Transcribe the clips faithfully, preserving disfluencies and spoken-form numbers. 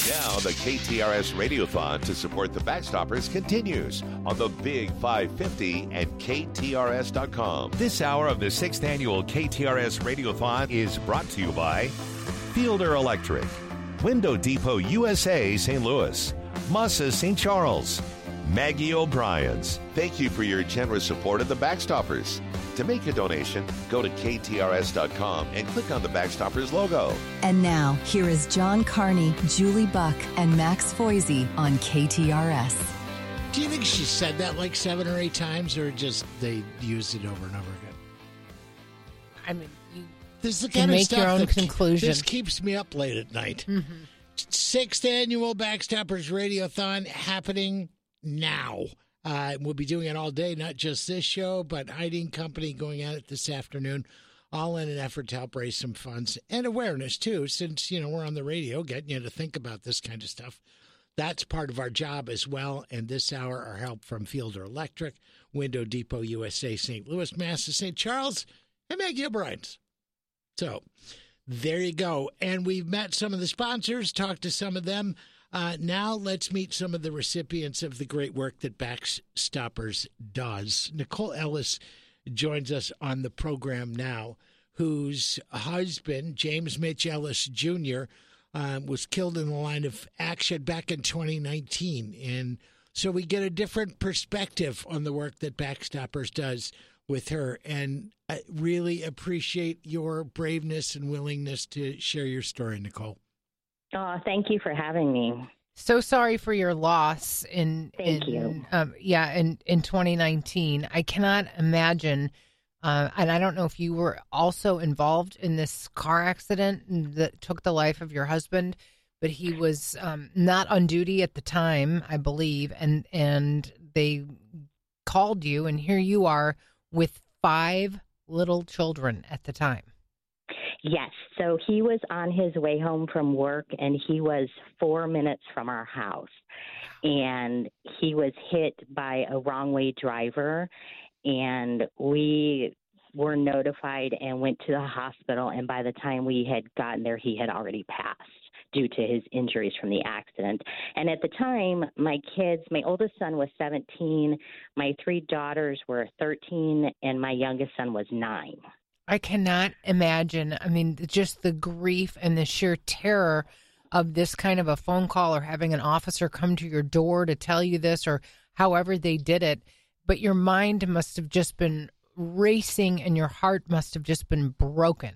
Now, the K T R S Radiothon to support the Backstoppers continues on the Big five fifty and K T R S dot com. This hour of the sixth annual K T R S Radiothon is brought to you by Fielder Electric, Window Depot U S A Saint Louis, Massa Saint Charles, Maggie O'Brien's. Thank you for your generous support of the Backstoppers. To make a donation, go to K T R S dot com and click on the Backstoppers logo. And now, here is John Carney, Julie Buck, and Max Foisey on K T R S. Do you think she said that like seven or eight times, or just they used it over and over again? I mean, you this is the can kind of make stuff your own that conclusion. This keeps me up late at night. Mm-hmm. Sixth annual Backstoppers Radiothon happening now. Uh, we'll be doing it all day, not just this show, but Hiding Company going at it this afternoon, all in an effort to help raise some funds and awareness, too, since, you know, we're on the radio getting you to think about this kind of stuff. That's part of our job as well. And this hour, our help from Fielder Electric, Window Depot U S A, Saint Louis, Massa Saint Charles, and Maggie O'Brien's. So there you go. And we've met some of the sponsors, talked to some of them. Uh, now let's meet some of the recipients of the great work that Backstoppers does. Nicole Ellis joins us on the program now, whose husband, James Mitch Ellis Junior, um, was killed in the line of action back in twenty nineteen. And so we get a different perspective on the work that Backstoppers does with her. And I really appreciate your braveness and willingness to share your story, Nicole. Oh, thank you for having me. So sorry for your loss in, Thank in, you. Um, yeah, in, in twenty nineteen. I cannot imagine, uh, and I don't know if you were also involved in this car accident that took the life of your husband, but he was um, not on duty at the time, I believe, and and they called you, and here you are with five little children at the time. Yes. So he was on his way home from work, and he was four minutes from our house. And he was hit by a wrong-way driver, and we were notified and went to the hospital. And by the time we had gotten there, he had already passed due to his injuries from the accident. And at the time, my kids, my oldest son was seventeen, my three daughters were thirteen, and my youngest son was nine. I cannot imagine. I mean, just the grief and the sheer terror of this kind of a phone call or having an officer come to your door to tell you this or however they did it. But your mind must have just been racing and your heart must have just been broken.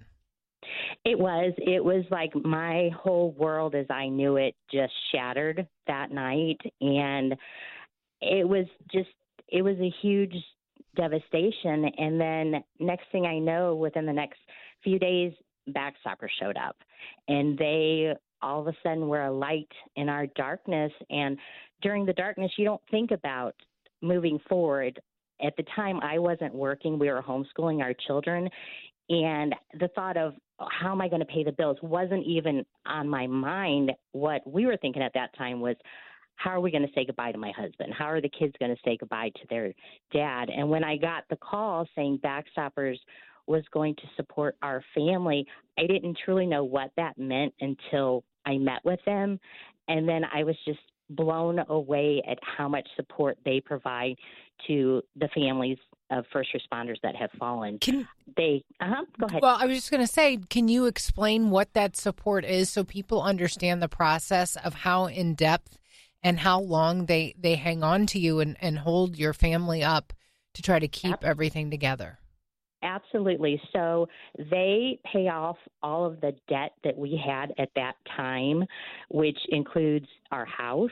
It was. It was like my whole world as I knew it just shattered that night. And it was just, it was a huge devastation. And then next thing I know, within the next few days, Backstoppers showed up, and they all of a sudden were a light in our darkness. And during the darkness, you don't think about moving forward. At the time, I wasn't working. We were homeschooling our children. And the thought of how am I going to pay the bills wasn't even on my mind. What we were thinking at that time was, how are we going to say goodbye to my husband? How are the kids going to say goodbye to their dad? And when I got the call saying Backstoppers was going to support our family, I didn't truly know what that meant until I met with them. And then I was just blown away at how much support they provide to the families of first responders that have fallen. Can, they, uh-huh, go ahead. Well, I was just going to say, can you explain what that support is so people understand the process of how in-depth and how long they, they hang on to you and, and hold your family up to try to keep Absolutely. everything together? Absolutely. So they pay off all of the debt that we had at that time, which includes our house.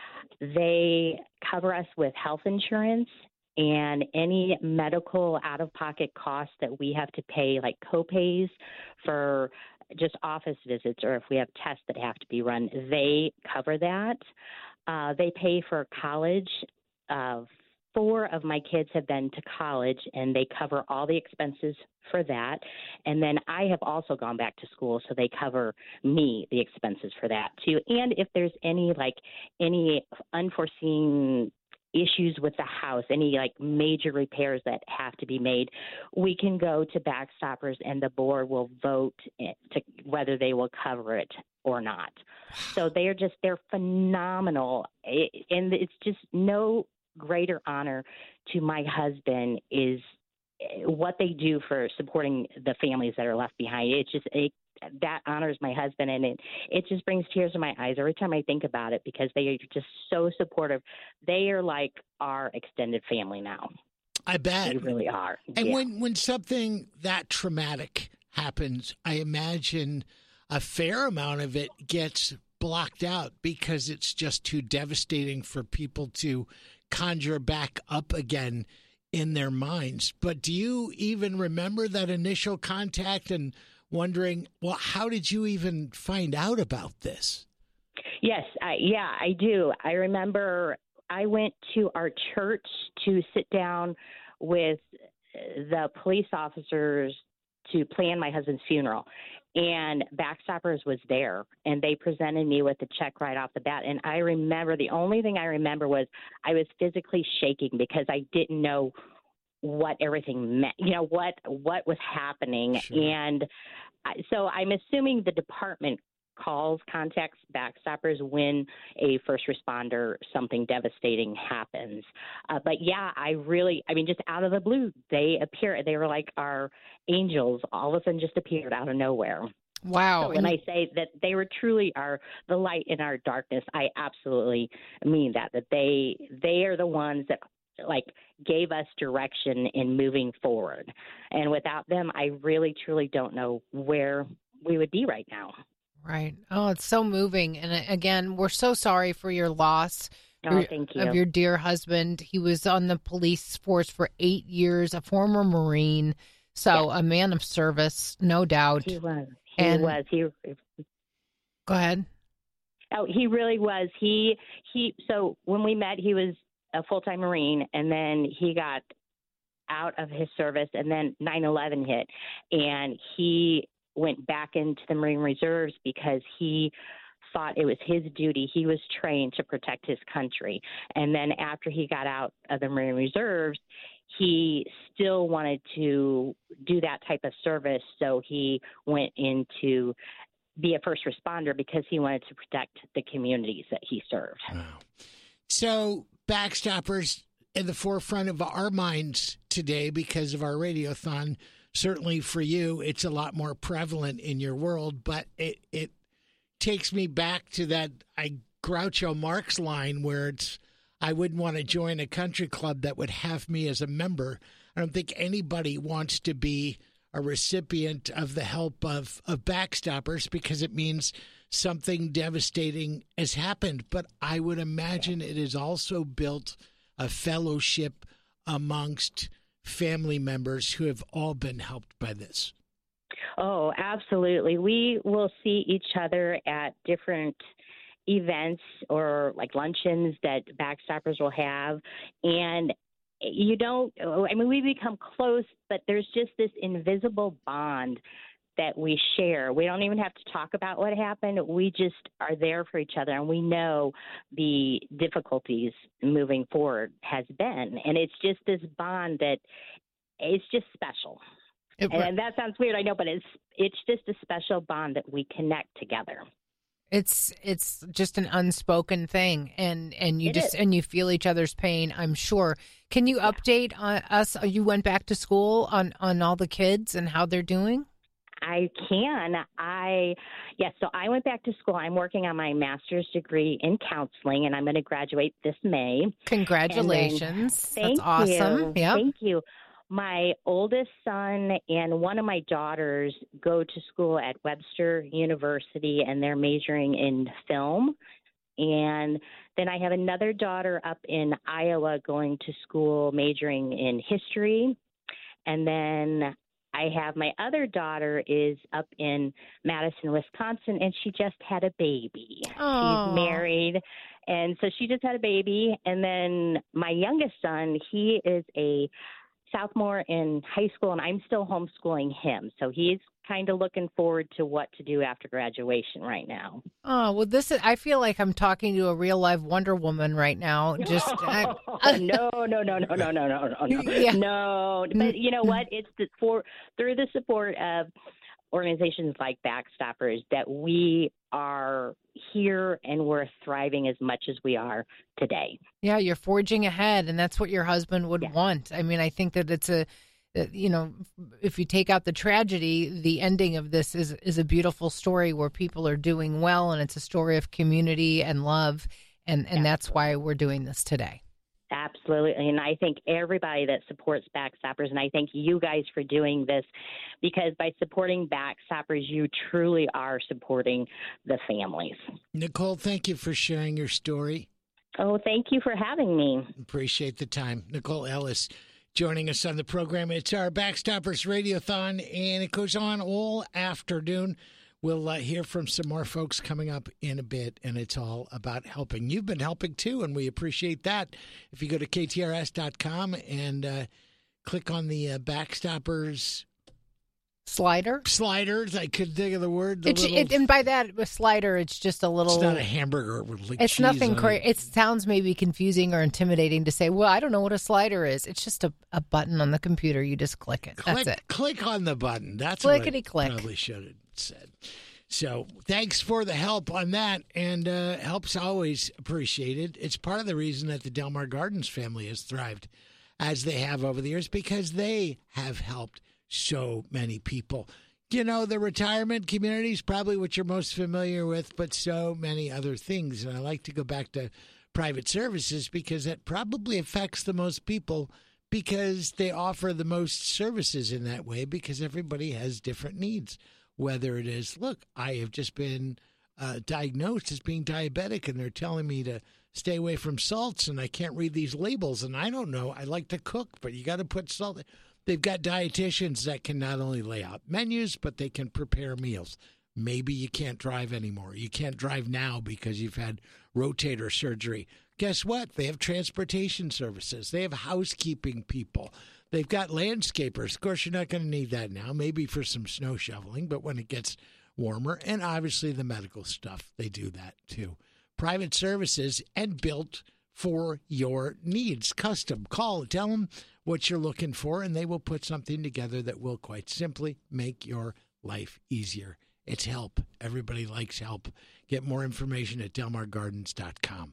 They cover us with health insurance and any medical out-of-pocket costs that we have to pay, like copays for just office visits or if we have tests that have to be run, they cover that. Uh, they pay for college. Uh, four of my kids have been to college, and they cover all the expenses for that. And then I have also gone back to school, so they cover me the expenses for that too. And if there's any like any unforeseen issues with the house, any like major repairs that have to be made, we can go to Backstoppers and the board will vote to whether they will cover it or not. So they're just, they're phenomenal. It, and it's just no greater honor to my husband is what they do for supporting the families that are left behind. It's just, it, that honors my husband, and it, it just brings tears to my eyes every time I think about it because they are just so supportive. They are like our extended family now. I bet. They really are. And yeah. when, when something that traumatic happens, I imagine a fair amount of it gets blocked out because it's just too devastating for people to conjure back up again in their minds. But do you even remember that initial contact and wondering, well, how did you even find out about this? Yes, I, yeah, I do. I remember I went to our church to sit down with the police officers to plan my husband's funeral. And Backstoppers was there, and they presented me with a check right off the bat. And I remember, the only thing I remember was I was physically shaking because I didn't know what everything meant, you know, what what was happening. Sure. And I, so I'm assuming the department calls, contacts Backstoppers when a first responder, something devastating happens. Uh, but yeah, I really, I mean, just out of the blue, they appear, they were like our angels, all of a sudden just appeared out of nowhere. Wow. So when I say that they were truly our the light in our darkness, I absolutely mean that, that they they are the ones that like gave us direction in moving forward. And without them, I really, truly don't know where we would be right now. Right. Oh, it's so moving. And again, we're so sorry for your loss Oh, your, thank you. of your dear husband. He was on the police force for eight years, a former Marine. So Yeah. a man of service, no doubt. He was. He And- was. He Go ahead. Oh, he really was. He he. So when we met, he was a full-time Marine, and then he got out of his service, and then nine eleven hit, and he went back into the Marine Reserves because he thought it was his duty. He was trained to protect his country, and then after he got out of the Marine Reserves, he still wanted to do that type of service, so he went into be a first responder because he wanted to protect the communities that he served. Wow. So Backstoppers in the forefront of our minds today because of our radiothon. Certainly for you, it's a lot more prevalent in your world, but it, it takes me back to that I Groucho Marx line where it's, I wouldn't want to join a country club that would have me as a member. I don't think anybody wants to be a recipient of the help of, of Backstoppers because it means something devastating has happened. But I would imagine it has also built a fellowship amongst family members who have all been helped by this. Oh, absolutely. We will see each other at different events or like luncheons that Backstoppers will have. And you don't, I mean, we become close, but there's just this invisible bond that we share. We don't even have to talk about what happened. We just are there for each other, and we know the difficulties moving forward has been. And it's just this bond that it's just special. It, And that sounds weird, I know, but it's it's just a special bond that we connect together. It's it's just an unspoken thing, and, and you It just is. and you feel each other's pain, I'm sure. Can you update on us? You went back to school on, on all the kids and how they're doing? I can. I yes. So I went back to school. I'm working on my master's degree in counseling, and I'm going to graduate this May. Congratulations. Thank That's awesome. you. Yep. Thank you. My oldest son and one of my daughters go to school at Webster University, and they're majoring in film. And then I have another daughter up in Iowa going to school majoring in history. And then I have my other daughter is up in Madison, Wisconsin, and she just had a baby. Aw. She's married, and so she just had a baby. And then my youngest son, he is a sophomore in high school, and I'm still homeschooling him. So he's kind of looking forward to what to do after graduation right now. Oh, well, this is, I feel like I'm talking to a real live Wonder Woman right now. Just I, no, no, no, no, no, no, no, no, no, Yeah. no. But you know what? It's the, for through the support of organizations like Backstoppers that we are here and we're thriving as much as we are today. Yeah, you're forging ahead, and that's what your husband would Yeah. want. I mean, I think that it's a, that, you know, if you take out the tragedy, the ending of this is is a beautiful story where people are doing well, and it's a story of community and love, and and that's why we're doing this today. Absolutely. And I thank everybody that supports Backstoppers, and I thank you guys for doing this, because by supporting Backstoppers, you truly are supporting the families. Nicole, thank you for sharing your story. Oh, thank you for having me. Appreciate the time. Nicole Ellis joining us on the program. It's our Backstoppers Radiothon, and it goes on all afternoon. We'll uh, hear from some more folks coming up in a bit, and it's all about helping. You've been helping, too, and we appreciate that. If you go to K T R S dot com and uh, click on the uh, Backstoppers Slider? sliders, I couldn't think of the word. The It's, little, it, and by that, a slider, it's just a little... it's not a hamburger with like It's cheese nothing on crazy. It sounds maybe confusing or intimidating to say, well, I don't know what a slider is. It's just a, a button on the computer. You just click it. Click, That's it. Click on the button. That's Clickety what click. I probably should have said. So thanks for the help on that, and uh, help's always appreciated. It's part of the reason that the Delmar Gardens family has thrived as they have over the years, because they have helped so many people. You know, the retirement community is probably what you're most familiar with, but so many other things. And I like to go back to private services because it probably affects the most people, because they offer the most services in that way, because everybody has different needs. Whether it is, look, I have just been uh, diagnosed as being diabetic, and they're telling me to stay away from salts, and I can't read these labels, and I don't know. I like to cook, but you got to put salt. They've got dietitians that can not only lay out menus, but they can prepare meals. Maybe you can't drive anymore. You can't drive now because you've had rotator surgery. Guess what? They have transportation services. They have housekeeping people. They've got landscapers. Of course, you're not going to need that now, maybe for some snow shoveling, but when it gets warmer, and obviously the medical stuff, they do that too. Private services, and built for your needs. Custom. Call, tell them what you're looking for, and they will put something together that will quite simply make your life easier. It's help. Everybody likes help. Get more information at Delmar Gardens dot com.